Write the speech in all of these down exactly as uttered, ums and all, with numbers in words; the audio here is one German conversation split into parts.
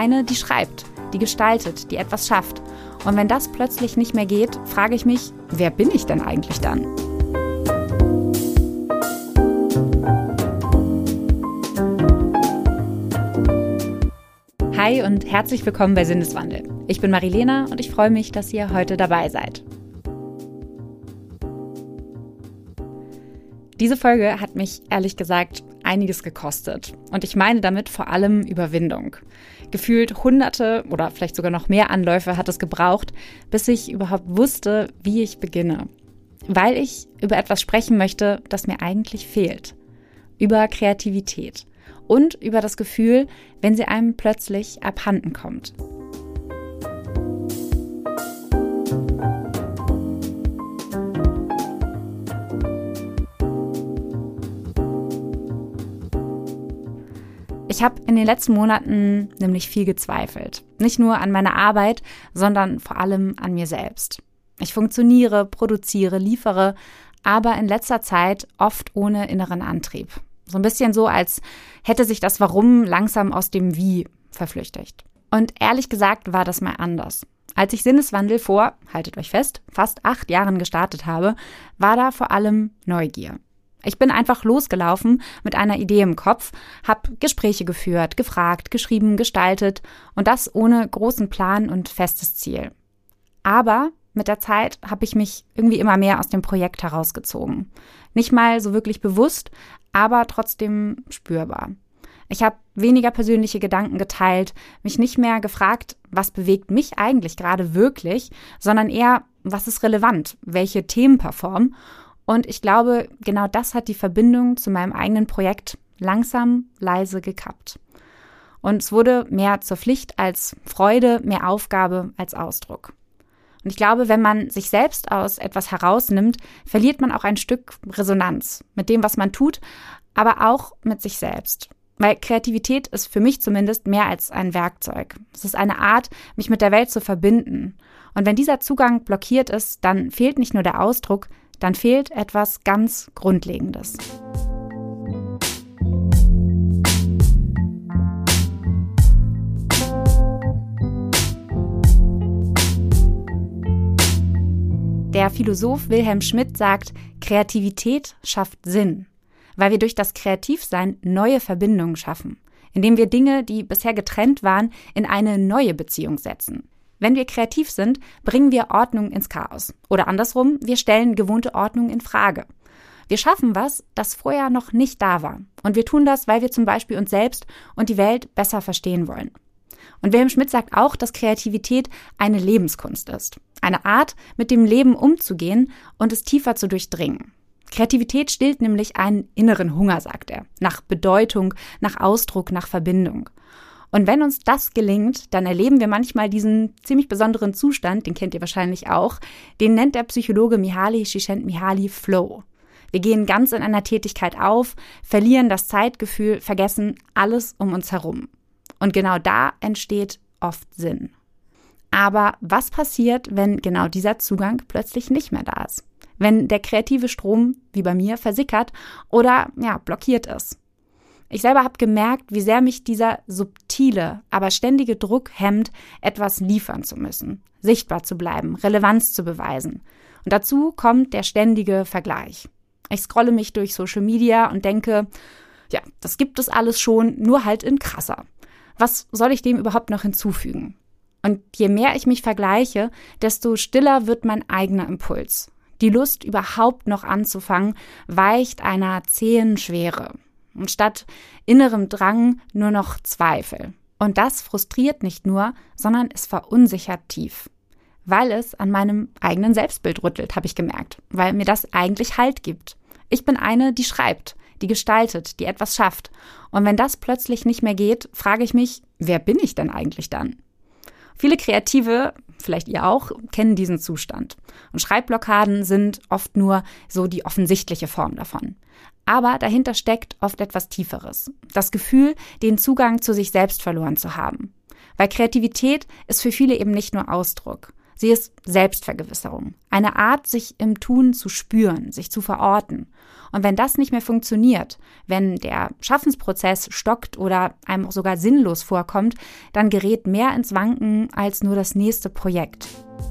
eine, die schreibt, die gestaltet, die etwas schafft. Und wenn das plötzlich nicht mehr geht, frage ich mich, wer bin ich denn eigentlich dann? Hi und herzlich willkommen bei Sinneswandel. Ich bin Marilena und ich freue mich, dass ihr heute dabei seid. Diese Folge hat mich ehrlich gesagt einiges gekostet. Und ich meine damit vor allem Überwindung. Gefühlt hunderte oder vielleicht sogar noch mehr Anläufe hat es gebraucht, bis ich überhaupt wusste, wie ich beginne. Weil ich über etwas sprechen möchte, das mir eigentlich fehlt. Über Kreativität. Und über das Gefühl, wenn sie einem plötzlich abhanden kommt. Ich habe in den letzten Monaten nämlich viel gezweifelt. Nicht nur an meiner Arbeit, sondern vor allem an mir selbst. Ich funktioniere, produziere, liefere, aber in letzter Zeit oft ohne inneren Antrieb. So ein bisschen so, als hätte sich das Warum langsam aus dem Wie verflüchtigt. Und ehrlich gesagt war das mal anders. Als ich Sinneswandel vor, haltet euch fest, fast acht Jahren gestartet habe, war da vor allem Neugier. Ich bin einfach losgelaufen mit einer Idee im Kopf, habe Gespräche geführt, gefragt, geschrieben, gestaltet und das ohne großen Plan und festes Ziel. Aber mit der Zeit habe ich mich irgendwie immer mehr aus dem Projekt herausgezogen. Nicht mal so wirklich bewusst, aber trotzdem spürbar. Ich habe weniger persönliche Gedanken geteilt, mich nicht mehr gefragt, was bewegt mich eigentlich gerade wirklich, sondern eher, was ist relevant, welche Themen performen. Und ich glaube, genau das hat die Verbindung zu meinem eigenen Projekt langsam, leise gekappt. Und es wurde mehr zur Pflicht als Freude, mehr Aufgabe als Ausdruck. Und ich glaube, wenn man sich selbst aus etwas herausnimmt, verliert man auch ein Stück Resonanz mit dem, was man tut, aber auch mit sich selbst. Weil Kreativität ist für mich zumindest mehr als ein Werkzeug. Es ist eine Art, mich mit der Welt zu verbinden. Und wenn dieser Zugang blockiert ist, dann fehlt nicht nur der Ausdruck, dann fehlt etwas ganz Grundlegendes. Der Philosoph Wilhelm Schmidt sagt, Kreativität schafft Sinn, weil wir durch das Kreativsein neue Verbindungen schaffen, indem wir Dinge, die bisher getrennt waren, in eine neue Beziehung setzen. Wenn wir kreativ sind, bringen wir Ordnung ins Chaos. Oder andersrum, wir stellen gewohnte Ordnung in Frage. Wir schaffen was, das vorher noch nicht da war. Und wir tun das, weil wir zum Beispiel uns selbst und die Welt besser verstehen wollen. Und Wilhelm Schmidt sagt auch, dass Kreativität eine Lebenskunst ist. Eine Art, mit dem Leben umzugehen und es tiefer zu durchdringen. Kreativität stillt nämlich einen inneren Hunger, sagt er. Nach Bedeutung, nach Ausdruck, nach Verbindung. Und wenn uns das gelingt, dann erleben wir manchmal diesen ziemlich besonderen Zustand, den kennt ihr wahrscheinlich auch, den nennt der Psychologe Mihaly Csikszentmihalyi Flow. Wir gehen ganz in einer Tätigkeit auf, verlieren das Zeitgefühl, vergessen alles um uns herum. Und genau da entsteht oft Sinn. Aber was passiert, wenn genau dieser Zugang plötzlich nicht mehr da ist? Wenn der kreative Strom, wie bei mir, versickert oder ja, blockiert ist? Ich selber habe gemerkt, wie sehr mich dieser subtile, aber ständige Druck hemmt, etwas liefern zu müssen, sichtbar zu bleiben, Relevanz zu beweisen. Und dazu kommt der ständige Vergleich. Ich scrolle mich durch Social Media und denke, ja, das gibt es alles schon, nur halt in krasser. Was soll ich dem überhaupt noch hinzufügen? Und je mehr ich mich vergleiche, desto stiller wird mein eigener Impuls. Die Lust, überhaupt noch anzufangen, weicht einer zähen Schwere. Und statt innerem Drang nur noch Zweifel. Und das frustriert nicht nur, sondern es verunsichert tief. Weil es an meinem eigenen Selbstbild rüttelt, habe ich gemerkt. Weil mir das eigentlich Halt gibt. Ich bin eine, die schreibt, die gestaltet, die etwas schafft. Und wenn das plötzlich nicht mehr geht, frage ich mich, wer bin ich denn eigentlich dann? Viele Kreative, vielleicht ihr auch, kennen diesen Zustand. Und Schreibblockaden sind oft nur so die offensichtliche Form davon. Aber dahinter steckt oft etwas Tieferes. Das Gefühl, den Zugang zu sich selbst verloren zu haben. Weil Kreativität ist für viele eben nicht nur Ausdruck, Sie ist Selbstvergewisserung, eine Art, sich im Tun zu spüren, sich zu verorten. Und wenn das nicht mehr funktioniert, wenn der Schaffensprozess stockt oder einem auch sogar sinnlos vorkommt, dann gerät mehr ins Wanken als nur das nächste Projekt.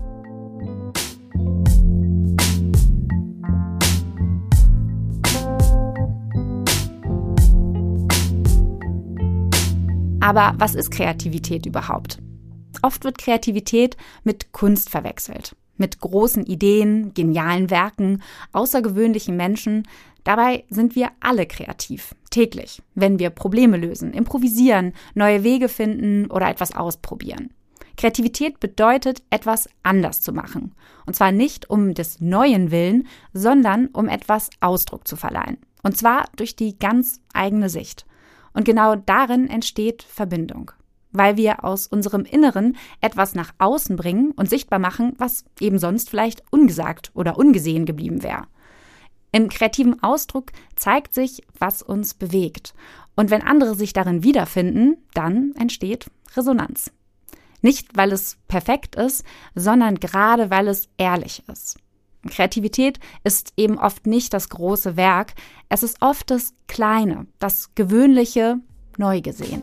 Aber was ist Kreativität überhaupt? Oft wird Kreativität mit Kunst verwechselt. Mit großen Ideen, genialen Werken, außergewöhnlichen Menschen. Dabei sind wir alle kreativ, täglich, wenn wir Probleme lösen, improvisieren, neue Wege finden oder etwas ausprobieren. Kreativität bedeutet, etwas anders zu machen. Und zwar nicht um des Neuen willen, sondern um etwas Ausdruck zu verleihen. Und zwar durch die ganz eigene Sicht. Und genau darin entsteht Verbindung, weil wir aus unserem Inneren etwas nach außen bringen und sichtbar machen, was eben sonst vielleicht ungesagt oder ungesehen geblieben wäre. Im kreativen Ausdruck zeigt sich, was uns bewegt. Und wenn andere sich darin wiederfinden, dann entsteht Resonanz. Nicht, weil es perfekt ist, sondern gerade, weil es ehrlich ist. Kreativität ist eben oft nicht das große Werk, es ist oft das Kleine, das Gewöhnliche, neu gesehen.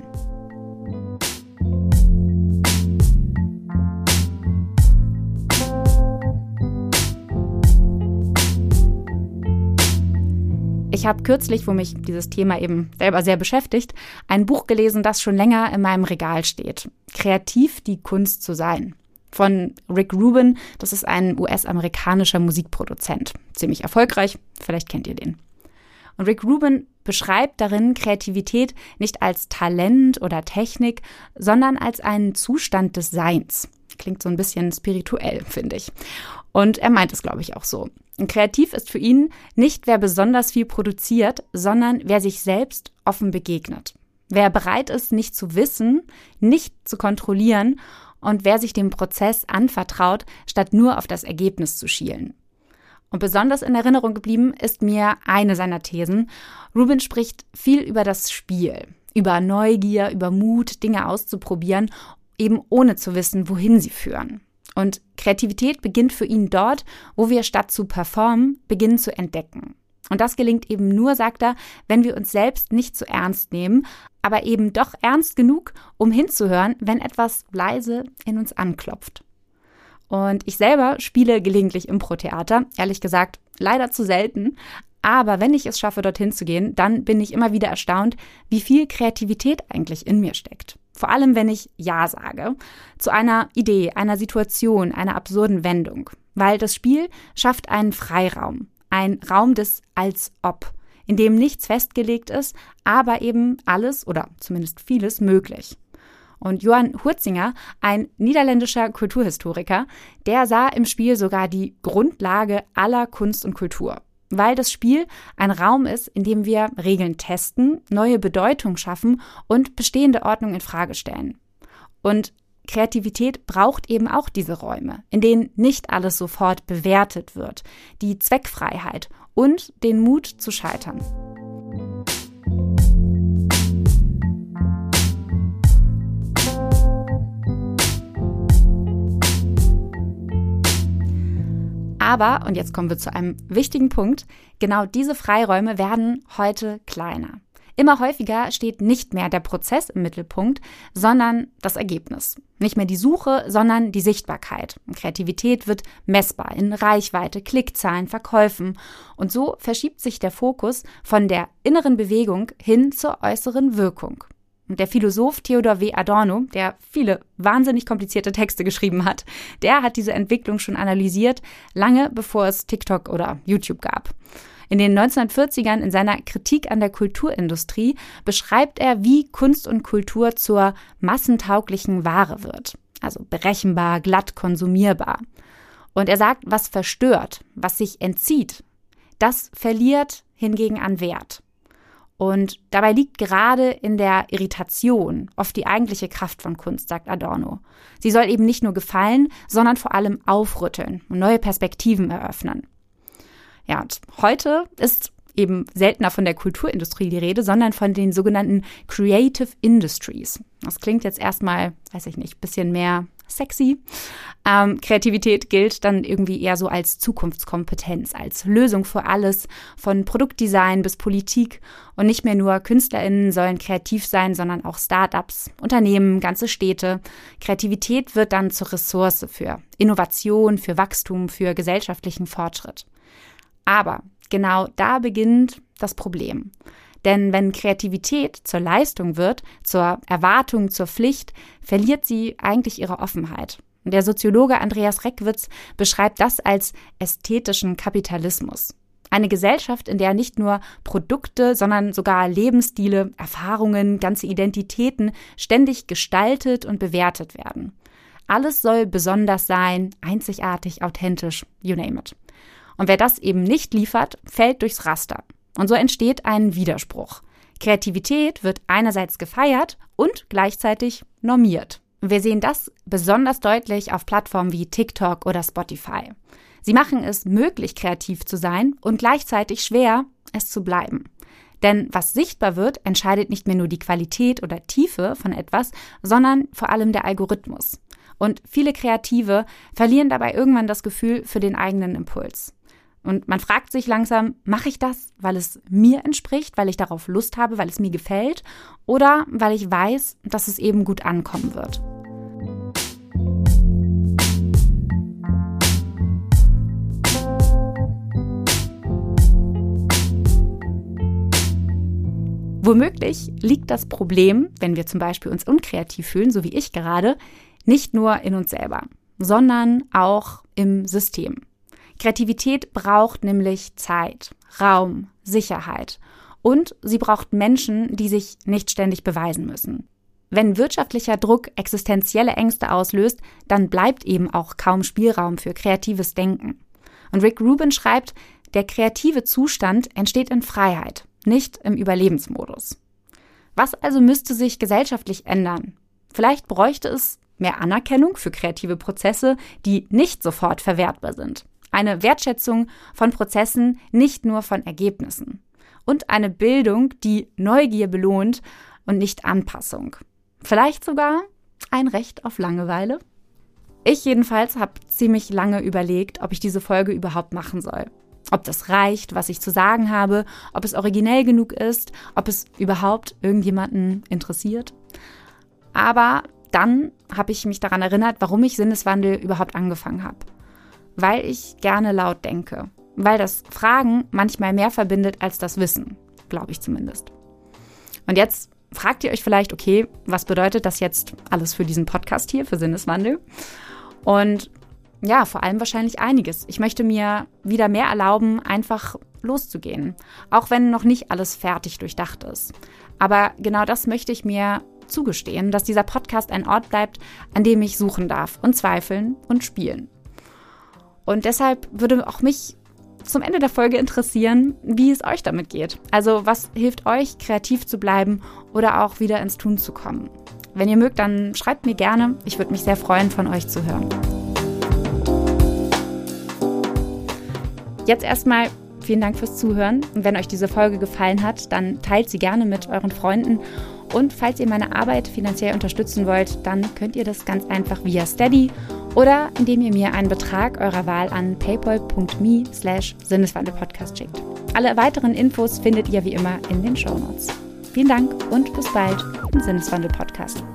Ich habe kürzlich, wo mich dieses Thema eben selber sehr beschäftigt, ein Buch gelesen, das schon länger in meinem Regal steht. Kreativ die Kunst zu sein. Von Rick Rubin, das ist ein U S-amerikanischer Musikproduzent. Ziemlich erfolgreich, vielleicht kennt ihr den. Und Rick Rubin beschreibt darin Kreativität nicht als Talent oder Technik, sondern als einen Zustand des Seins. Klingt so ein bisschen spirituell, finde ich. Und er meint es, glaube ich, auch so. Und kreativ ist für ihn nicht, wer besonders viel produziert, sondern wer sich selbst offen begegnet. Wer bereit ist, nicht zu wissen, nicht zu kontrollieren und wer sich dem Prozess anvertraut, statt nur auf das Ergebnis zu schielen. Und besonders in Erinnerung geblieben ist mir eine seiner Thesen. Rubin spricht viel über das Spiel, über Neugier, über Mut, Dinge auszuprobieren, eben ohne zu wissen, wohin sie führen. Und Kreativität beginnt für ihn dort, wo wir statt zu performen, beginnen zu entdecken. Und das gelingt eben nur, sagt er, wenn wir uns selbst nicht zu ernst nehmen, aber eben doch ernst genug, um hinzuhören, wenn etwas leise in uns anklopft. Und ich selber spiele gelegentlich Impro-Theater, ehrlich gesagt leider zu selten, aber wenn ich es schaffe, dorthin zu gehen, dann bin ich immer wieder erstaunt, wie viel Kreativität eigentlich in mir steckt. Vor allem, wenn ich Ja sage zu einer Idee, einer Situation, einer absurden Wendung, weil das Spiel schafft einen Freiraum. Ein Raum des Als-Ob, in dem nichts festgelegt ist, aber eben alles oder zumindest vieles möglich. Und Johan Huizinga, ein niederländischer Kulturhistoriker, der sah im Spiel sogar die Grundlage aller Kunst und Kultur, weil das Spiel ein Raum ist, in dem wir Regeln testen, neue Bedeutung schaffen und bestehende Ordnung in Frage stellen. Und Kreativität braucht eben auch diese Räume, in denen nicht alles sofort bewertet wird, die Zweckfreiheit und den Mut zu scheitern. Aber, und jetzt kommen wir zu einem wichtigen Punkt, genau diese Freiräume werden heute kleiner. Immer häufiger steht nicht mehr der Prozess im Mittelpunkt, sondern das Ergebnis. Nicht mehr die Suche, sondern die Sichtbarkeit. Und Kreativität wird messbar in Reichweite, Klickzahlen, Verkäufen. Und so verschiebt sich der Fokus von der inneren Bewegung hin zur äußeren Wirkung. Und der Philosoph Theodor W. Adorno, der viele wahnsinnig komplizierte Texte geschrieben hat, der hat diese Entwicklung schon analysiert, lange bevor es TikTok oder YouTube gab. In den neunzehnhundertvierzigern in seiner Kritik an der Kulturindustrie beschreibt er, wie Kunst und Kultur zur massentauglichen Ware wird. Also berechenbar, glatt konsumierbar. Und er sagt, was verstört, was sich entzieht, das verliert hingegen an Wert. Und dabei liegt gerade in der Irritation oft die eigentliche Kraft von Kunst, sagt Adorno. Sie soll eben nicht nur gefallen, sondern vor allem aufrütteln und neue Perspektiven eröffnen. Ja, und heute ist eben seltener von der Kulturindustrie die Rede, sondern von den sogenannten Creative Industries. Das klingt jetzt erstmal, weiß ich nicht, ein bisschen mehr sexy. Ähm, Kreativität gilt dann irgendwie eher so als Zukunftskompetenz, als Lösung für alles, von Produktdesign bis Politik. Und nicht mehr nur KünstlerInnen sollen kreativ sein, sondern auch Startups, Unternehmen, ganze Städte. Kreativität wird dann zur Ressource für Innovation, für Wachstum, für gesellschaftlichen Fortschritt. Aber genau da beginnt das Problem. Denn wenn Kreativität zur Leistung wird, zur Erwartung, zur Pflicht, verliert sie eigentlich ihre Offenheit. Der Soziologe Andreas Reckwitz beschreibt das als ästhetischen Kapitalismus. Eine Gesellschaft, in der nicht nur Produkte, sondern sogar Lebensstile, Erfahrungen, ganze Identitäten ständig gestaltet und bewertet werden. Alles soll besonders sein, einzigartig, authentisch, you name it. Und wer das eben nicht liefert, fällt durchs Raster. Und so entsteht ein Widerspruch. Kreativität wird einerseits gefeiert und gleichzeitig normiert. Wir sehen das besonders deutlich auf Plattformen wie TikTok oder Spotify. Sie machen es möglich, kreativ zu sein und gleichzeitig schwer, es zu bleiben. Denn was sichtbar wird, entscheidet nicht mehr nur die Qualität oder Tiefe von etwas, sondern vor allem der Algorithmus. Und viele Kreative verlieren dabei irgendwann das Gefühl für den eigenen Impuls. Und man fragt sich langsam, mache ich das, weil es mir entspricht, weil ich darauf Lust habe, weil es mir gefällt oder weil ich weiß, dass es eben gut ankommen wird. Womöglich liegt das Problem, wenn wir zum Beispiel uns unkreativ fühlen, so wie ich gerade, nicht nur in uns selber, sondern auch im System. Kreativität braucht nämlich Zeit, Raum, Sicherheit und sie braucht Menschen, die sich nicht ständig beweisen müssen. Wenn wirtschaftlicher Druck existenzielle Ängste auslöst, dann bleibt eben auch kaum Spielraum für kreatives Denken. Und Rick Rubin schreibt, der kreative Zustand entsteht in Freiheit, nicht im Überlebensmodus. Was also müsste sich gesellschaftlich ändern? Vielleicht bräuchte es mehr Anerkennung für kreative Prozesse, die nicht sofort verwertbar sind. Eine Wertschätzung von Prozessen, nicht nur von Ergebnissen. Und eine Bildung, die Neugier belohnt und nicht Anpassung. Vielleicht sogar ein Recht auf Langeweile? Ich jedenfalls habe ziemlich lange überlegt, ob ich diese Folge überhaupt machen soll. Ob das reicht, was ich zu sagen habe, ob es originell genug ist, ob es überhaupt irgendjemanden interessiert. Aber dann habe ich mich daran erinnert, warum ich Sinneswandel überhaupt angefangen habe. Weil ich gerne laut denke. Weil das Fragen manchmal mehr verbindet als das Wissen. Glaube ich zumindest. Und jetzt fragt ihr euch vielleicht, okay, was bedeutet das jetzt alles für diesen Podcast hier, für Sinneswandel? Und ja, vor allem wahrscheinlich einiges. Ich möchte mir wieder mehr erlauben, einfach loszugehen. Auch wenn noch nicht alles fertig durchdacht ist. Aber genau das möchte ich mir zugestehen, dass dieser Podcast ein Ort bleibt, an dem ich suchen darf und zweifeln und spielen. Und deshalb würde auch mich zum Ende der Folge interessieren, wie es euch damit geht. Also was hilft euch, kreativ zu bleiben oder auch wieder ins Tun zu kommen? Wenn ihr mögt, dann schreibt mir gerne. Ich würde mich sehr freuen, von euch zu hören. Jetzt erstmal vielen Dank fürs Zuhören. Und wenn euch diese Folge gefallen hat, dann teilt sie gerne mit euren Freunden. Und falls ihr meine Arbeit finanziell unterstützen wollt, dann könnt ihr das ganz einfach via Steady oder indem ihr mir einen Betrag eurer Wahl an paypal.me slash Sinneswandelpodcast schickt. Alle weiteren Infos findet ihr wie immer in den Shownotes. Vielen Dank und bis bald im Sinneswandel-Podcast.